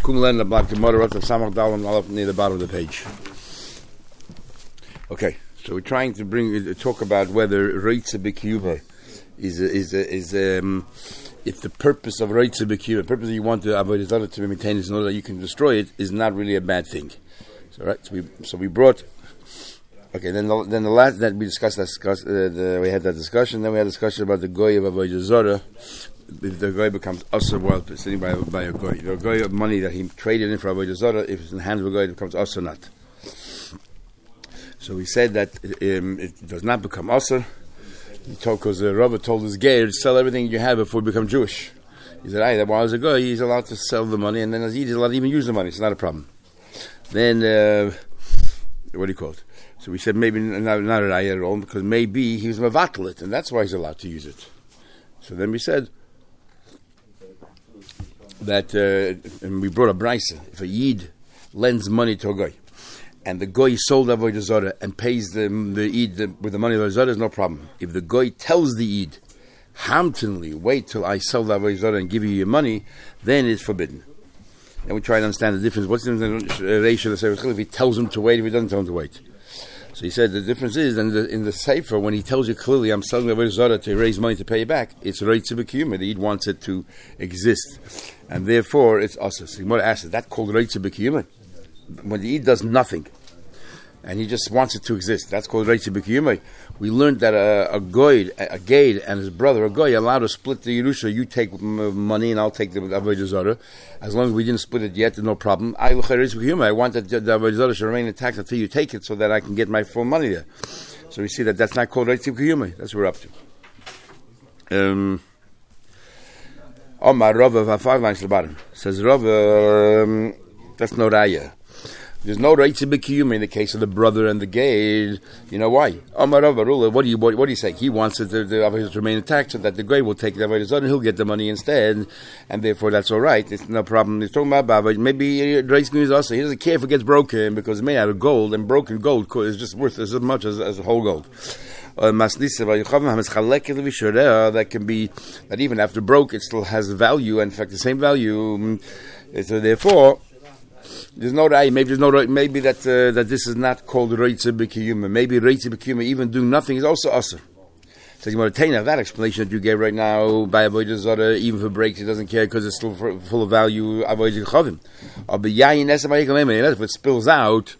Kumlen the Black Gemara up to Samach Dalam up near the bottom of the page. Okay, so we're trying to talk about whether Reitze B'Kiyuva is if the purpose of Reitze B'Kiyuva, the purpose that you want to avoid is not to maintain it in order that you can destroy it, is not really a bad thing. So right, so we brought. Okay, then the last that we discussed we had that discussion. Then we had a discussion about the goy of avodah zarah. If the goy becomes usher while sitting by a goy, the goy of money that he traded in for avodah zarah, if it's in the hands of a goy, it becomes usher not. So we said that it does not become usher. Because the Rava told his geir, sell everything you have before you become Jewish. He said, that while as a goy, he's allowed to sell the money, and then as he's allowed to even use the money. It's not a problem. Then what do you call it? So we said maybe not a raya at all, because maybe he was mevatel it, and that's why he's allowed to use it. So then we said that, and we brought a brisa. If a yid lends money to a goy, and the goy sold avodah zarah and pays the yid with the money of avodah zarah, there's no problem. If the goy tells the yid, hamtenly, wait till I sell the avodah zarah and give you your money, then it's forbidden. And we try to understand the difference. What's the ratio of the if he tells him to wait, if he doesn't tell him to wait? So he said the difference is in the sefer, when he tells you clearly, I'm selling the avodah zarah to raise money to pay you back, it's Reitze B'Kiyuva. The Yid wants it to exist, and therefore it's us. So Gemara asks, is that called Reitze B'Kiyuva? When the Yid does nothing, and he just wants it to exist, that's called Reitze B'Kiyuva. We learned that a Gade and his brother, a Goy, allowed to split the Yerusha. You take money and I'll take the avodah zarah. As long as we didn't split it yet, no problem. I want that the avodah zarah should remain intact until you take it so that I can get my full money there. So we see that that's not called Reitze B'Kiyuva. That's what we're up to. Omar Rava, 5 lines to the bottom. Says Rava, that's no raya. There's no Reitze B'Kiyuva in the case of the brother and the Gade. You know why? Omar Rava, what do you say? He wants it to remain intact so that the Gade will take the avodah zarah and he'll get the money instead, and therefore that's all right. It's no problem. He's talking about Baba. Maybe Reitze B'Kiyuva also. He doesn't care if it gets broken because it's made out of gold, and broken gold is just worth as much as whole gold. That can be that even after broke, it still has value, and in fact the same value. So therefore, there's no right. Maybe there's no right. Maybe that this is not called Reitze B'Kiyuva. Maybe Reitze B'Kiyuva, even doing nothing, is also usher. So you want to take that explanation that you gave right now by avodah zarah, even for breaks, he doesn't care because it's still full of value. Avodah chavim, if it spills out,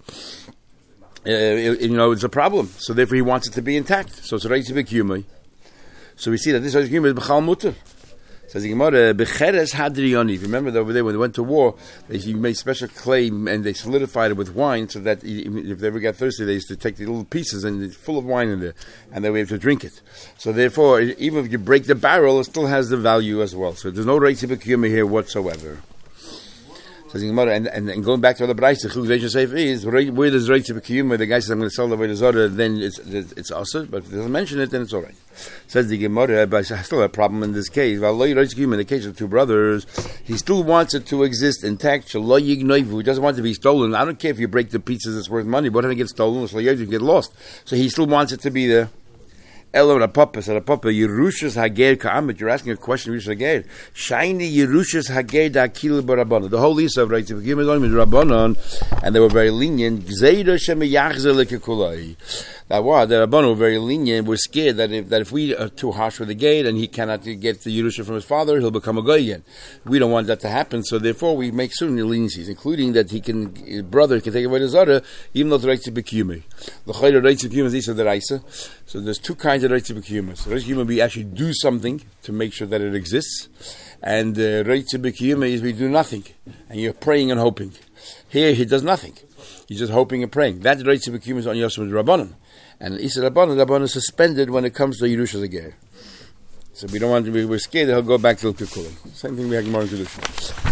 it's a problem. So therefore, he wants it to be intact. So it's Reitze B'Kiyuva. So we see that this Reitze B'Kiyuva is b'chal muter. Says the Gemara, Becheres Hadriyoni. Remember that over there when they went to war, they made special clay and they solidified it with wine so that if they ever got thirsty, they used to take the little pieces and it's full of wine in there, and they were able to drink it. So therefore, even if you break the barrel, it still has the value as well. So there's no Reitze B'Kiyuva here whatsoever. Says the Gemara, and going back to the Braisa, is where there's Reitze B'Kiyuva, the guy says, I'm going to sell the avodah zarah, then it's also, but if he doesn't mention it, then it's all right. Says the Gemara, but I still have a problem in this case. In the case of two brothers, he still wants it to exist intact. He doesn't want it to be stolen. I don't care if you break the pieces that's worth money, but if it gets stolen, you get lost. So he still wants it to be there. Elo Rapapa said, Yerushas Hager Ka'amet. You're asking a question, Yerushas Hager. Shiny Yerushas Hager Da'akil B'Rabbanon. The whole Isa of Reitze B'Kiyuva is only with Rabbanon, and they were very lenient. Gzeira Shemeyachzer Lekekulai. That was, the Rabbanon were very lenient. We're scared that if we are too harsh with the gate and he cannot get the Yerusha from his father, he'll become a goy again. We don't want that to happen, so therefore we make certain leniencies, including that his brother can take away the Zarah, even though it's Reitze B'Kiyuva. The Chayra Reitze B'Kiyuva is Isa D'Raisa. So there's two kinds of Reitze B'Kiyuva. So Reitze B'Kiyuva, we actually do something to make sure that it exists. And Reitze B'Kiyuva is we do nothing. And you're praying and hoping. Here, he does nothing. He's just hoping and praying. That Reitze B'Kiyuva is on Yosem Rabbanon. And Isa Rabbanon is suspended when it comes to Yerusha Zager. So we don't want to be, we're scared that he'll go back to Kikulim. Same thing we have more in Kedusha.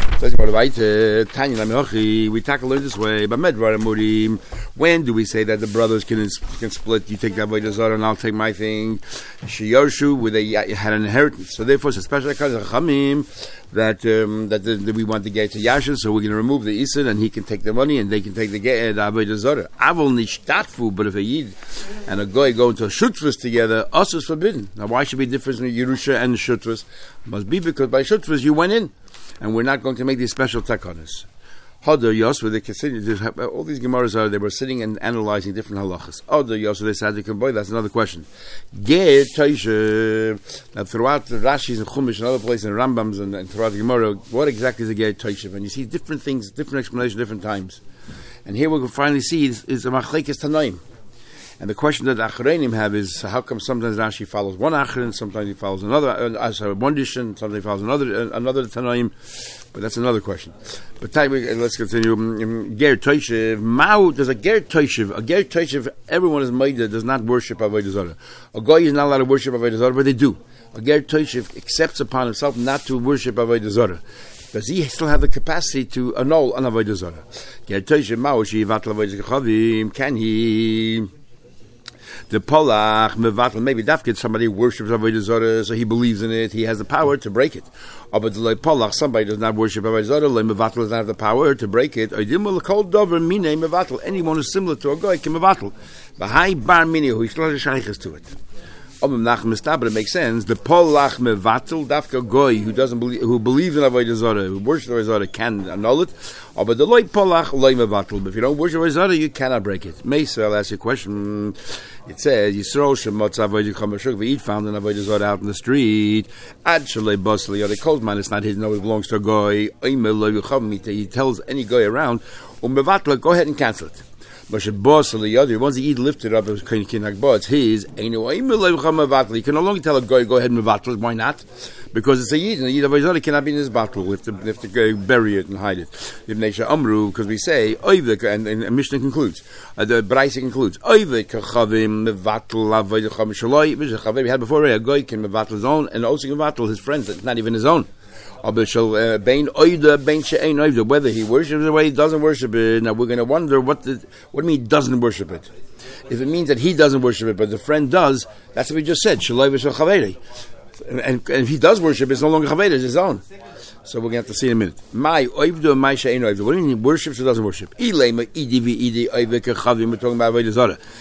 We tackle it this way. When do we say that the brothers can split? You take that avodah zarah and I'll take my thing. Shiyorshu, where they had an inheritance. So therefore, it's a special kind of chamim that we want to get to Yashin, so we're going to remove the Isid and he can take the money and they can take the avodah zarah. Avol nishtatfu, but if a Yid and a Goy go into a Shutvus together, us is forbidden. Now why should be different in Yerusha and the Shutvus? Must be because by Shutvus you went in. And we're not going to make these special takanas. Hadar Yosef, they consider all these Gemaras they were sitting and analyzing different halachas. Hadar Yosef, they said, boy, that's another question. Ger Toishev. Now, throughout the Rashis and Chumash and other places and Rambams and throughout the Gemara, what exactly is a Ger Toishev? And you see different things, different explanations, different times. And here we can finally see is a Machlekes Tanaim. And the question that Achreinim have is, how come sometimes Rashi follows one Achrein, sometimes he follows another, one Dishan, sometimes he follows another Tanaim, but that's another question. But let's continue. Ger Toishev, there's a Ger Toishev. A Ger Toishev, everyone is Maida, does not worship Avodah Zarah. A Goy is not allowed to worship Avodah Zarah, but they do. A Ger Toishev accepts upon himself not to worship Avodah Zarah. Does he still have the capacity to annul an Avodah Zarah? Ger Toishev, can he... The Polach Mevatel, maybe Dafkid, somebody worships Avodah Zarah, so he believes in it, he has the power to break it. But the Polach, somebody does not worship Avodah Zarah, Mevatel does not have the power to break it. Anyone who's similar to a guy can Mevatel. Bahai Bar Mini, who still has a shaykhs to it. But it makes sense. The Polach Mevatel, Dafka Goy, who doesn't believe, who believes in Avodah Zarah, who worships Avodah Zarah, can annul it. But the Loi Polach, Loi Mevatel. If you don't worship Avodah Zarah, you cannot break it. Mesa, I'll ask you a question. It says, Yisrael Shemotz Avodah Chamashuk V'Eat found an Avodah Zarah out in the street. Ad Shalei Basli, or the cold man, it's not his, no, it belongs to a Goy. He tells any Goy around, Mevatel, go ahead and cancel it. Once the Eid lifted up, it's his. You can no longer tell a guy, go ahead and mevatel. Why not? Because it's a Eid, and the Eid of Avodah cannot be in his battle. We have to bury it and hide it. Because we say, and Mishnah concludes, the Braisa concludes, we had before, a guy can mevatel his own, and also can mevatel his friends, that's not even his own. Whether he worships it or he doesn't worship it. Now we're going to wonder what do you mean he doesn't worship it? If it means that he doesn't worship it, but the friend does, that's what we just said. And if he does worship it, it's no longer chaveri, it's his own. So we're going to have to see in a minute. What do you mean he worships or doesn't worship? We're talking about Avodah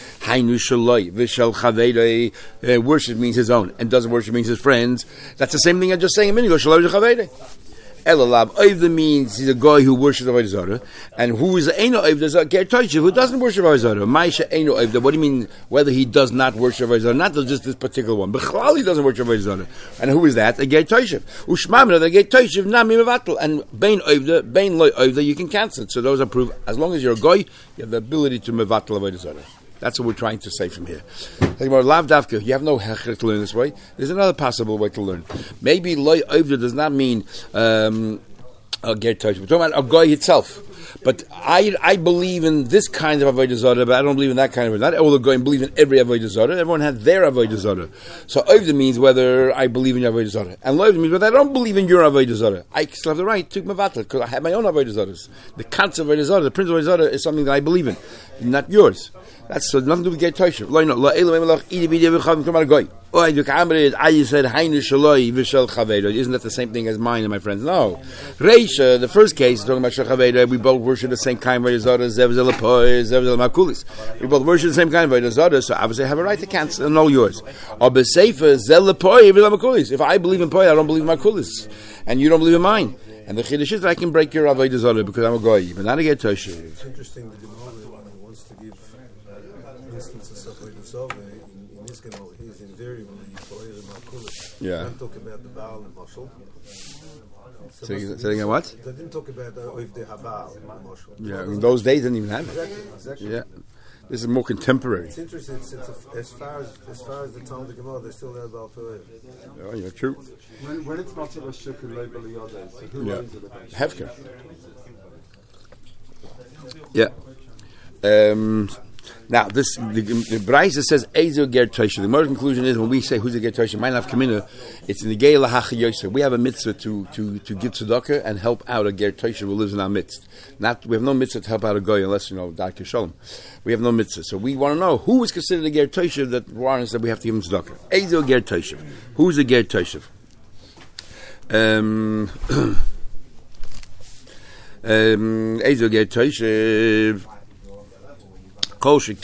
Zarah. Worship means his own, and doesn't worship means his friends. That's the same thing I just saying a minute ago. Elalab Oivda means he's a guy who worships Avodah Zarah, and who is Eino Oivda Ger Toishev, who doesn't worship Avodah Zarah. Maisha Eino Oivda. What do you mean? Whether he does not worship Avodah Zarah, not just this particular one, but Chalali doesn't worship Avodah Zarah. And who is that? A Ger Toishev. Ushmamina the Ger Toishev Nami Mevatel, and Bein Oivda, Bein Loy Oivda, you can cancel it. So those are proof. As long as you're a guy, you have the ability to Mevatel Avodah Zarah. That's what we're trying to say from here. Lav Davka, you have no hecher to learn this way. There's another possible way to learn. Maybe Loy Oivda does not mean a Ger Toishev. We're talking about a guy itself. But I believe in this kind of Avodah Zarah, but I don't believe in that kind of. Not all the goyim believe in every Avodah Zarah. Everyone has their Avodah Zarah. So Oivda means whether I believe in your Avodah Zarah, and Loivda means whether I don't believe in your Avodah Zarah. I still have the right to mevatel because I have my own Avodah Zarahs. The concept of Avodah Zarah, the principle of Avodah Zarah, is something that I believe in, not yours. That's so nothing to do with Ger Toishev. I said, isn't that the same thing as mine and my friends? No. Reisha, the first case, talking about Shechaveda, we both worship the same kind of Avodah Zarah, Zev Makulis. We both worship the same kind of Avodah Zarah, so obviously I have a right to cancel and know yours. If I believe in Poi, I don't believe in Makulis. And you don't believe in mine. And the Chiddush is that I can break your Avodah Zarah because I'm a Goy, but not a Ger Toishev. It's interesting that the Gemara wants to give instances of Avodah Zarah. In this Gemara, he's invariably Poer and Makulis. Yeah. They don't talk about the Baal and Mashal. Saying what? They didn't talk about the Habal and Mashal. Yeah, in those days they didn't even have it. Exactly. Yeah. This is more contemporary. It's interesting. As far as the Talmud Gemara, they still have Baal Poer. Oh, yeah, true. When it's not so much label Yodeh, so who owns it eventually? Hefker. Yeah. Now, the Braisa says Ezo Ger Toishev. The moral conclusion is when we say who's a Ger Toishev, might have Kamina, it's in the Gei Lahacha Yosef. We have a mitzvah to give tzedakah and help out a Ger Toishev who lives in our midst. We have no mitzvah to help out a guy unless Darkei Shalom. We have no mitzvah. So we want to know who is considered a Ger Toishev that warrants that we have to give him tzedakah. Ezo Ger Toishev. Who's a Ger Toishev? Ezo Ger Toishev. So the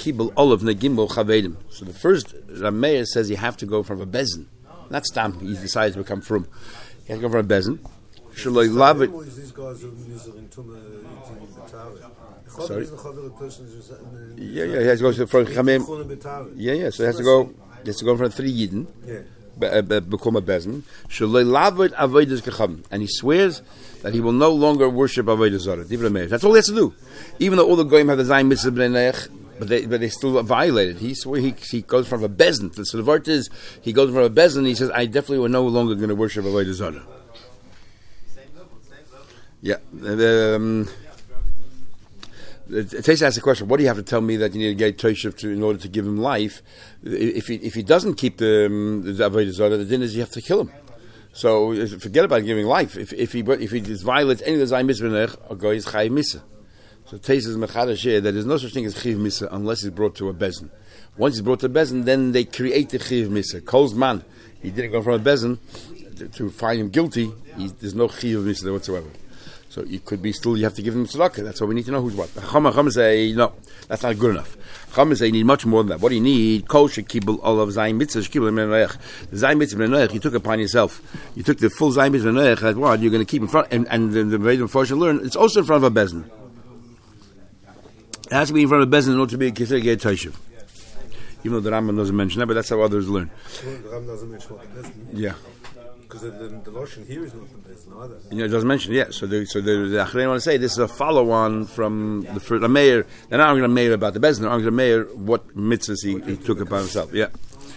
first Rameir says you have to go from a bezin, not stam. He decides to become from. You have to go from a bezin, Shaloi Lavid. These guys are in Tuma B'Tari. Sorry. Yeah, Yeah, he has to go to the front. Yeah, so he has to go. He has to go in front of 3 Yidden. Become a bezin. Shaloi Lavid Avodas Kacham, and he swears that he will no longer worship Avodah Zarah. That's all he has to do. Even though all the goyim have the Zayin Mitzvah B'nei Neich, but they still violated. He goes from a bezin. So the word is, he goes from a bezin. He says, I definitely will no longer going to worship Avodah Zarah. Yeah. Taisa asks the question: what do you have to tell me that you need to get Toshev in order to give him life? If he doesn't keep the Avodah Zarah, the din is you have to kill him. So forget about giving life. If he violates any of the Zayin Mitzvah, a guy is Chayiv Misa. So Taisa is mechadash here that there's no such thing as Chayiv Misa unless he's brought to a bezin. Once he's brought to a bezin, then they create the Chayiv Misa. Kol's man, he didn't go from a bezin to find him guilty. There's no Chayiv Misa there whatsoever. So you could be still, you have to give him tzedakah. That's what we need to know who's what. Chama say, no, that's not good enough. Chama say, you need much more than that. What do you need? Kol shekibul all of Zayin Mitzvah, shekibul B'nei Noach. The Zayin Mitzvah B'nei Noach, you took upon yourself. You took the full Zayin Mitzvah B'nei Noach, that what you're going to keep in front, and the way the Mephoshim learn, it's also in front of a bezin. It has to be in front of a bezin in order to be considered a Toshev. Even though the Rambam doesn't mention that, but that's how others learn. The Rambam doesn't mention what the bezin. Yeah. Because the Lashon here is not the bezin either. It doesn't mention, yeah. So the Achrei want to say this is a follow-on from the first Meir. They're not arguing Meir about the bezin. They're arguing Meir what mitzvahs he took upon himself. Yeah.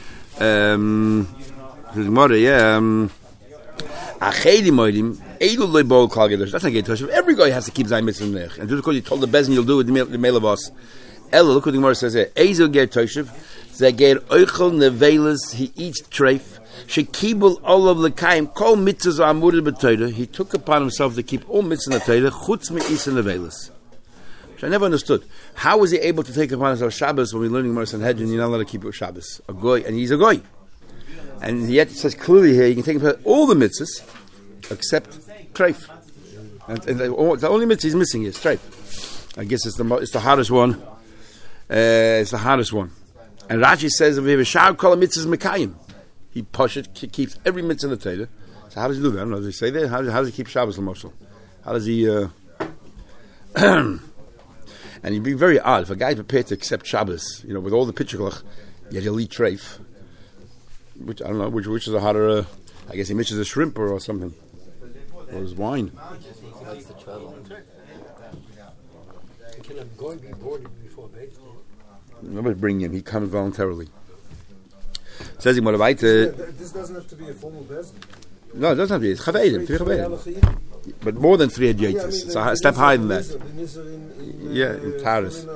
Achedi moedim edul loybol klagedish. That's not get touch. Every guy has to keep Zayin Mitzvah Nech. And just because you told the bezin you'll do it, the Melabos. Ella, look what the Gemara says here. Ezel ger toshev. They ger oichel nevelas. He eats treif. Shekibul all of the kaim. Kol mitzvahs amurid b'Torah. He took upon himself to keep all mitzvahs in the Torah. Chutz me'isa nevelas. Which I never understood. How was he able to take upon himself Shabbos when we're learning Gemara Sanhedrin? You're not allowed to keep Shabbos. A goy, and he's a goy. And yet it says clearly here, you can take upon all the mitzvahs except treif. And the only mitzvah he's missing is treif. I guess it's the hardest one. It's the hardest one. And Rashi says, "If we have a shar kol mitzvahs mekayim," he keeps every mitzvah in the Torah. So how does he do that? I don't know. Does he say that? How does he keep Shabbos l'moshel? How does he? And he'd be very odd if a guy prepared to accept Shabbos, with all the pitchuklach, yet he'll eat treif. Which I don't know. Which is a harder? I guess he mixes a shrimp or something, or his wine. That's the trouble. Can a goy be boarded before bed? Nobody bring him. He comes voluntarily. Says he This doesn't have to be a formal bezin. No, it doesn't have to be. It's chavedim. But more than 3 hadyatis. It's a step higher than that. In Taurus.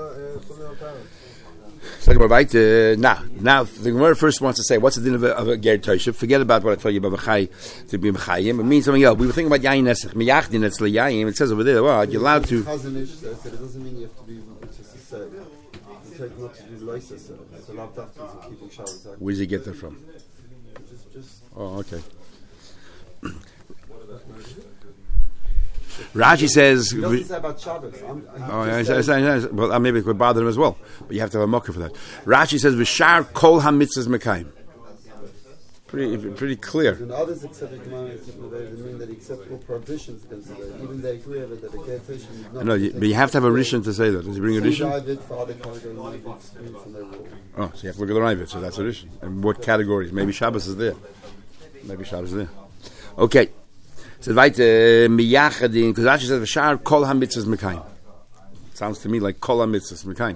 Now the Gemara first wants to say, what's the din of a ger toshev? Forget about what I told you about v'chai to be mechayim. It means something else. We were thinking about yayin nesach miyachdin. It's leyayim. It says over there, well, you're allowed to. It doesn't mean you have to be just to say. You take not to do lysis. It's allowed to keep Shabbos. Where does he get that from? Just Oh, okay. Rashi says. He doesn't say about Shabbos. Well, maybe it could bother him as well, but you have to have a mocker for that. Rashi says, "V'shar kol hamitzvahs mekayim." Pretty clear. When others accept the commandments, they mean that he accepts all prohibitions against the way. Even they agree with it, that a ger toshev is not. No, but you have to have a rishon to say that. Does he bring a rishon? For other categories, from their rule. Oh, so you have to look at the Ravid. So that's a rishon. And what categories? Maybe Shabbos is there. Okay. So weiter miyachadin, because Rashi says v'shar kol hamitzvahs mekayim. Sounds to me like kol hamitzvahs mekayim.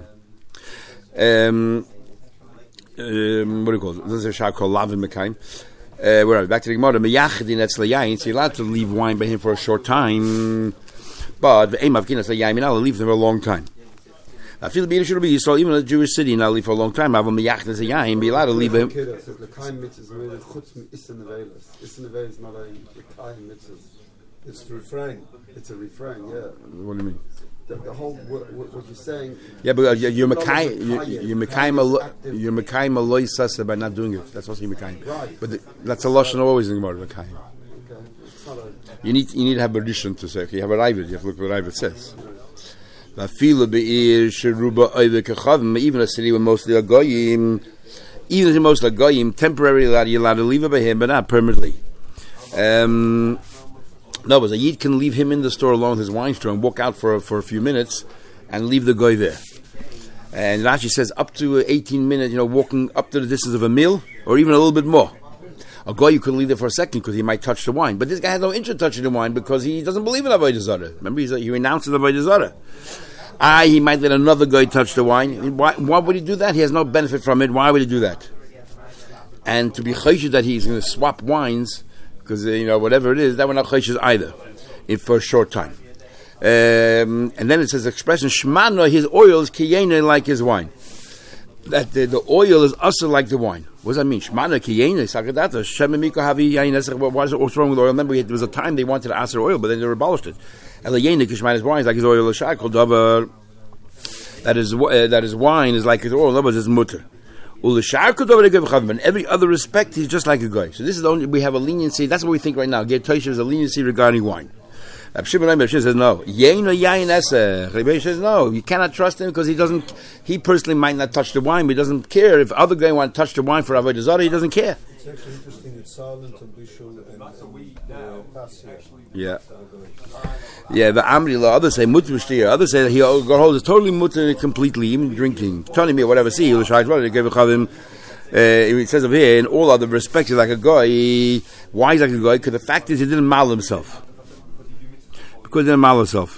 What do you call it? This is a shar kol lavin mekayim. Where are we? Back to the Gemara. Miyachadin etzlayayin. So you're allowed to leave wine by him for a short time, but the aim of kinas layayin, you're not allowed to leave them for a long time. I feel the should be so even in a Jewish city, not leave for a long time. Have a miyachadin etzlayayin, be allowed to leave him. It's the refrain. It's a refrain, yeah. What do you mean? The whole what you're saying. Yeah, but you're mekayim aloi sasa by not doing it. That's also mekayim. Right. But that's a lashon always in Gemara mekayim. Okay. You need to have a rishon to say. Okay, you have a Ravid. You have to look what Ravid says. Even a city with mostly a goyim, even if mostly a goyim, temporarily you're allowed to leave it by him, but not permanently. No, but a Yid can leave him in the store alone with his wine store and walk out for a few minutes and leave the guy there. And Rashi says up to 18 minutes, walking up to the distance of a meal or even a little bit more. A guy you could leave there for a second because he might touch the wine. But this guy has no interest in touching the wine because he doesn't believe in Avodah Zarah. Remember, he renounces Avodah Zarah. He might let another guy touch the wine. Why would he do that? He has no benefit from it. Why would he do that? And to be chayshish that he's going to swap wines, because, whatever it is, that we're not chayshish either, for a short time. And then it says, expression, Shmana, his oil is kiyene like his wine. That the oil is also like the wine. What does that mean? Shmana kiyene, sakadata, shememiko havi yain. What's wrong with oil? Remember, there was a time they wanted to ask their oil, but then they abolished it. Elayene kishman, his wine is like his oil, shakol davar. That his wine is like his oil, that is mutter. In every other respect, he's just like a guy. So this is the only, we have a leniency. That's what we think right now. Get Tosha is a leniency regarding wine. Reb Shimon says no. Rebbe says no. You cannot trust him because he personally might not touch the wine, but he doesn't care. If other guy want to touch the wine for Avodah Zarah, he doesn't care. It's actually interesting. It's silent and Bishul and Pasir. Yeah. Yeah, the Amri law, others say mutter shtir, others say that he holds it totally mutter completely, even drinking. Telling me whatever see, he says over here, in all other respects, he's like a guy. Why he's like a guy? Because the fact is he didn't mal himself. Because he didn't mal himself.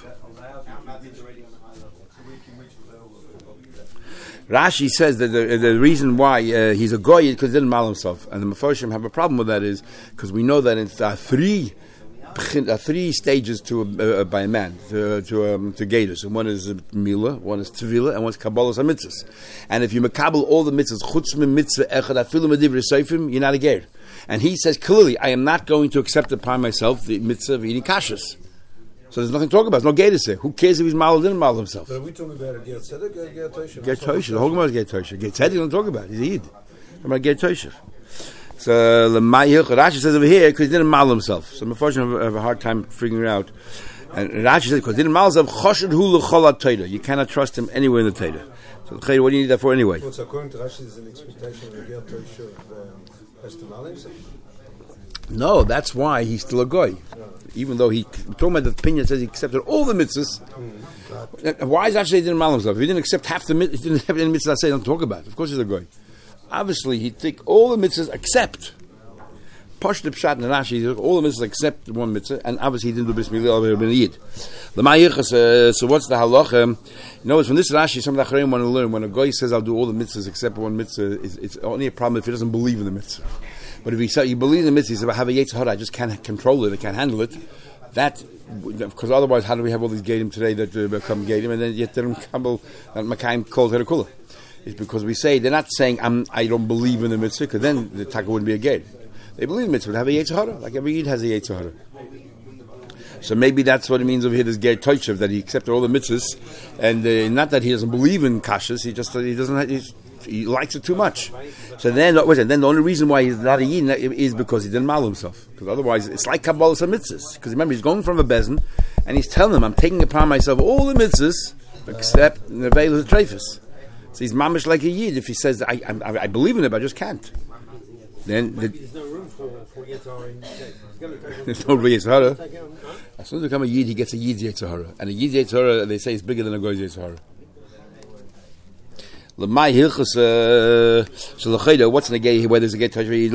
Rashi says that the reason why he's a goy is because he didn't mal himself. And the Mefarshim have a problem with that is because we know that it's three stages to by a man to Gedus. And one is Mila, one is Tevila, and one is Kabbalas HaMitzvahs. And if you makabel all the mitzvahs, chutz min mitzvah echad afilu medivri seifim, you're not a ger. And he says clearly, I am not going to accept upon myself the mitzvah of eating kashrus. So there's nothing to talk about. There's no Gedus there. Who cares if he's mal or didn't mal himself? But are we talking about a Ger Tzedek or a Ger Tosha? Ger Tosha. The whole Gemara is Ger Tosha. Ger Tzedek, don't talk about it. He's a Yid. I'm about Ger Tosha. So Rashi says over here because he didn't mal himself. So Mefarshim have a hard time figuring it out. And Rashi says because he didn't mal himself, choshed hu l'chol ha-Torah. You cannot trust him anywhere in the Torah. So what do you need that for anyway? So according to Rashi, there's an expectation of a Ger Tosha has to mal himself. No, that's why he's still a goy. Even though talking about the opinion says he accepted all the mitzvahs. Why is actually he didn't mal himself? If he didn't accept half the mitzvahs, he didn't have any mitzvahs I say don't talk about. Of course he's a goy. Obviously he'd take all the mitzvahs except Pashto Pshat and Rashi, he took all the mitzvahs except one mitzvah, and obviously he didn't do Bris Milah or Ben Yid. So what's the halacha? From this Rashi, some of the Acharayim want to learn when a guy says I'll do all the mitzvahs except one mitzvah, it's only a problem if he doesn't believe in the mitzvah. But if he believes in the mitzvah, he says, I have a Yetzer Hara, I just can't control it, I can't handle it. That, because otherwise, how do we have all these Gadim today that become Gadim, and then yet they don't come, that Makayim called Herakula? It's because we say, they're not saying, I don't believe in the mitzvah, because then the Taka wouldn't be a Gadim. They believe in the mitzvah, but have a Yetzer Hara, like every Yid has a Yetzer Hara. So maybe that's what it means over here, this Ger Toshev, that he accepted all the mitzvahs, and not that he doesn't believe in kashrus, he likes it too much. So then the only reason why he's not a Yid is because he didn't mal himself. Because otherwise, it's like Kabbalas HaMitzvahs. Because remember, he's going from a bezin, and he's telling them, I'm taking upon myself all the mitzvahs, except the veil of the treifus. So he's mamish like a Yid if he says, I believe in it, but I just can't. Then there's no room for Yetzer Hara in there's no Yetzer Hara. As soon as he becomes a Yid, he gets a Yid's Yetzer Hara. And a Yid's Yetzer Hara, they say, is bigger than a Goy's Yetzer Hara. L'may hilchus shalachayda. What's in the gay? Whether it's a gay touch? We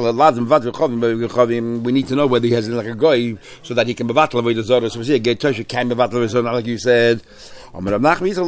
need to know whether he has like a guy so that he can bevatel avodah zarah. So we see a gay touch can bevatel avodah zarah, like you said. You know what's talking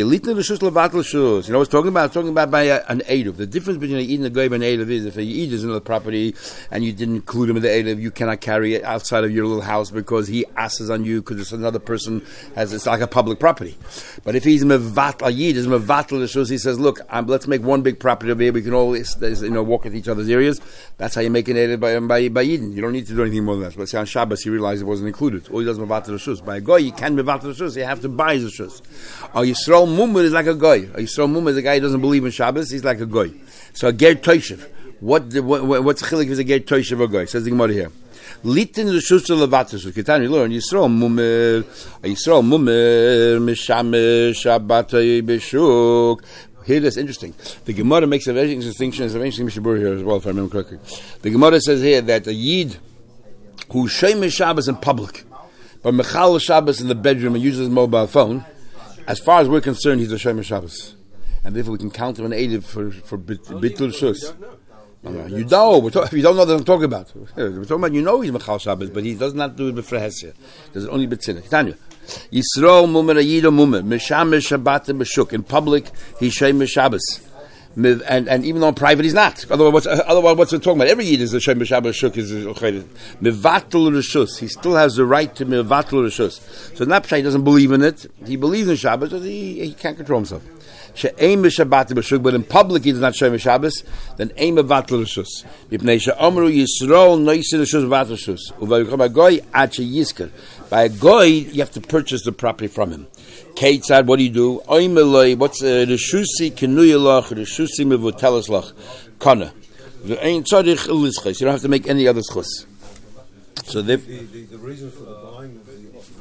about? Talking about by an eruv. The difference between an eid and a goy and an eruv is if a eid is in the property and you didn't include him in the eruv, you cannot carry it outside of your little house because he asks on you because it's another person it's like a public property. But if he's mevatel, a yid is mevatel the shus. He says, "Look, let's make one big property over here. We can all walk at each other's areas." That's how you make an eruv by yidin. You don't need to do anything more than that. But say on Shabbos, he realized it wasn't included. All he does mevatel the shus. By a goy, you can mevatel the shus. You have to buy the shus. A Yisrael Mummer is like a goy. A Yisrael Mummer is a guy who doesn't believe in Shabbos. He's like a goy. So a Ger Toshev. What's the chilik is a Ger Toshev or goy? Says the Gemara here. Litin l'shus levatus. Ketani learn Yisrael Mummer. A Yisrael Mummer mishamesh shabbatay b'shuk. Here, that's interesting. The Gemara makes a very interesting distinction. It's a very interesting Mishabur here as well, if I remember correctly. The Gemara says here that a Yid who Shemesh Shabbos in public, but Mechal Shabbos in the bedroom and uses his mobile phone, as far as we're concerned, he's a Shemesh Shabbos. And therefore we can count him an Eidiv for Bitul Shus. You know, if you don't know what I'm talking about. We're talking about, he's Mechal Shabbos, but he does not do it b'frei Hesya. Does it only b'tzinah. Tanya. Yisrael mumer ayido mumer. Meshamesh Shabbat b'shuk. In public, he's Shemesh Shabbos. And even though in private he's not. Otherwise, what's it talking about? Every Yid is a Shemesh Shabbos shuk is Mevatel Rishus. He still has the right to Mevatel Rishus. So in that he doesn't believe in it. He believes in Shabbos, but he can't control himself. She'ein b'Shabbat b'shuk, but in public he does not Shemesh Shabbos. Then ein Mevatel Rishus. Mipnei she'omru Yisrael noisi Rishus Mevatel Rishus. Uvayikom agoy ad she'yizker. By a goy, you have to purchase the property from him. Keitzad, what do you do? Oimeloi, what's Rishusi kenuyelach, Rishusi mevutelas lach, kana. You don't have to make any other schus. So the reason for the buying of the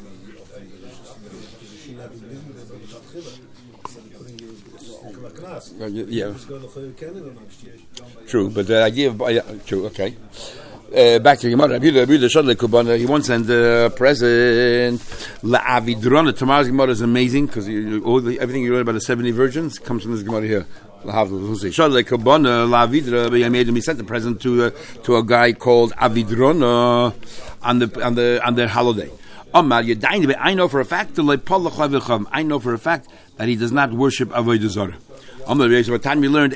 yeah. True, but the idea of true, okay. Back to Gemara. He once sent a present. La'avidrona. Tomorrow's Gemara is amazing because everything you learn about the 70 virgins comes from this Gemara here. He sent a present to a guy called Avidrona on their holiday. I know for a fact that he does not worship Avodah Zarah. By the time we learned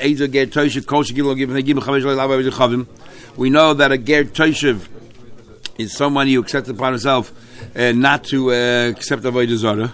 we know that a ger toshiv is someone who accepts upon himself not to accept avodah zarah.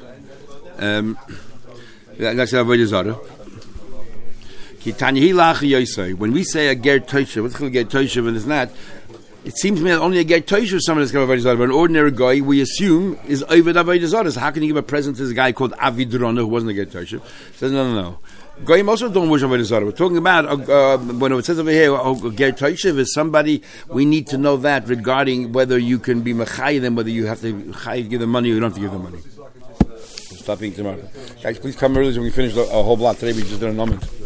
When we say a ger toshiv, what's called a ger toshiv and it's not, it seems to me that only a ger toshiv is someone that's got avodah zarah. But an ordinary guy, we assume, is over avodah zarah. So how can you give a present to this guy called Avidrona who wasn't a ger toshiv? Says no. Goyim also don't worship Avodah Zarah. We're talking about when it says over here, Ger Toshiv is somebody. We need to know that regarding whether you can be mechay them, whether you have to give them money or you don't have to give them money. Stop being tomorrow, guys. Please come early so we can finish a whole block today. We just did a moment.